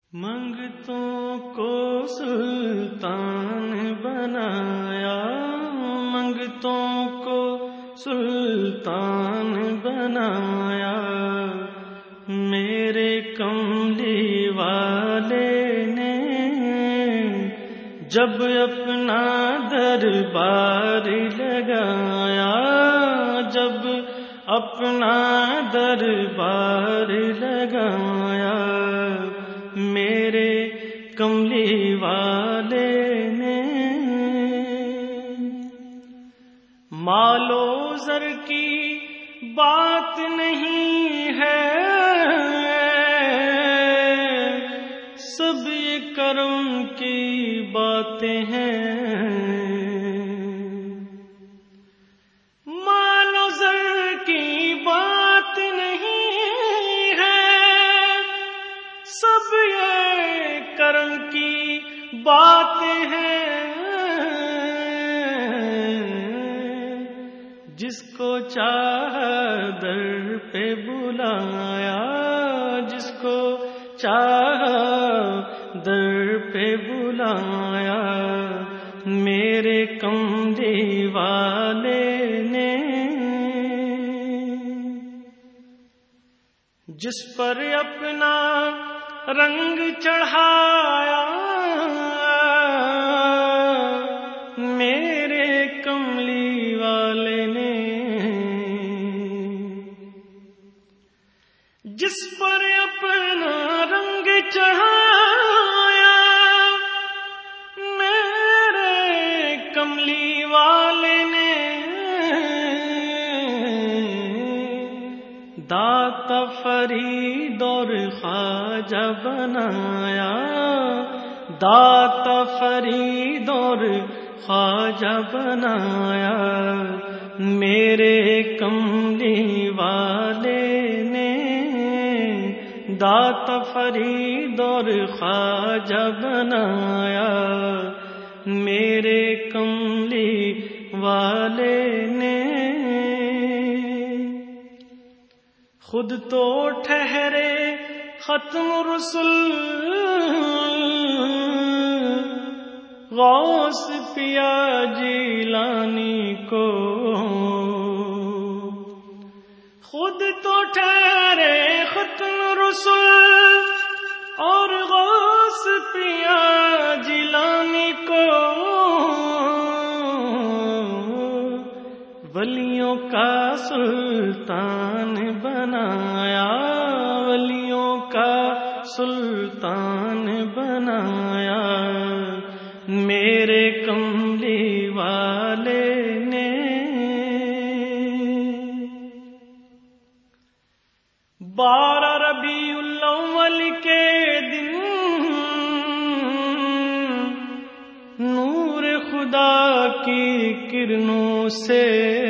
منگتوں کو سلطان بنایا، منگتوں کو سلطان بنایا، میرے کملی والے نے جب اپنا دربار لگایا، جب اپنا دربار لگایا، میرے کملی والے نے مال و زر کی بات نہیں ہے، سب یہ کرم کی باتیں ہیں، مال و زر کی بات نہیں ہے، سب یہ کرم کی باتیں ہیں، جس کو چاہا در پہ بلایا، جس کو چاہا در پہ بلایا، میرے کملی والے نے جس پر اپنا رنگ چڑھایا، میرے کملی والے نے جس پر اپنا رنگ چڑھایا، میرے کملی والے نے داتا فرید اور خواجہ بنایا، داتا فرید اور خواجہ بنایا، میرے کملی والے نے داتا فرید اور خواجہ بنایا، میرے کملی والے نے خود تو ٹھہرے ختم رسل، غوث پیا جیلانی کو، خود تو ٹھہرے ختم رسل اور غوث پیا جیلانی کو، ولیوں کا سلطان بنایا، ولیوں کا سلطان بنایا، میرے کملی والے نے 12 ربیع الاول کے دن نور خدا کی کرنوں سے،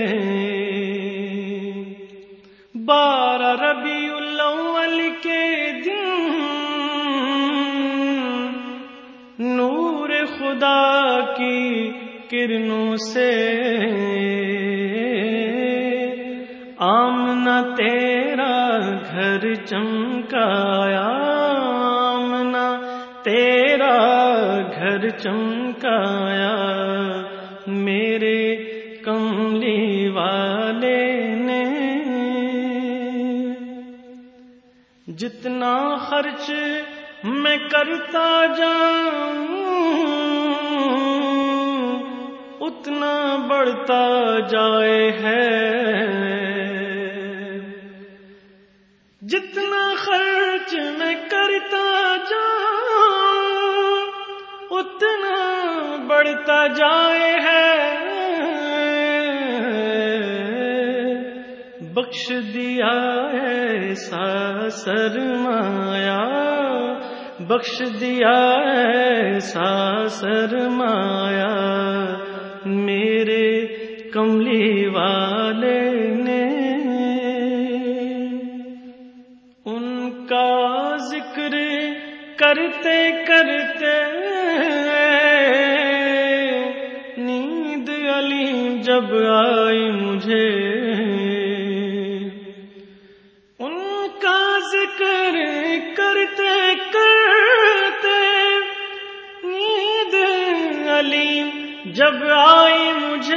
12 ربیع الاول کے دن نور خدا کی کرنوں سے، آمنہ تیرا گھر چمکایا، آمنہ تیرا گھر چمکایا، میرے کملی والے نے جتنا خرچ میں کرتا جاؤں اتنا بڑھتا جائے ہے، جتنا خرچ میں کرتا جاؤں اتنا بڑھتا جائے ہے، بخش دیا ایسا سرمایا، بخش دیا ایسا سرمایا، میرے کملی والے نے ان کا ذکر کرتے کرتے نیند علی جب آئی مجھے، ان کا ذکر کرتے کرتے جب آئی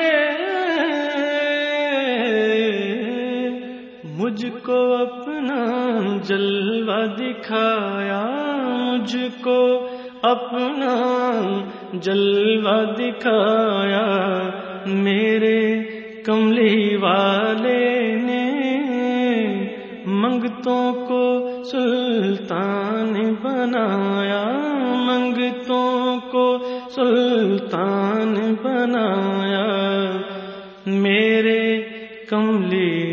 مجھ کو اپنا جلوہ دکھایا، مجھ کو اپنا جلوہ دکھایا، میرے کملی والے نے منگتوں کو سلطان بنایا، منگتوں کو سلطان بنایا، میرے کملی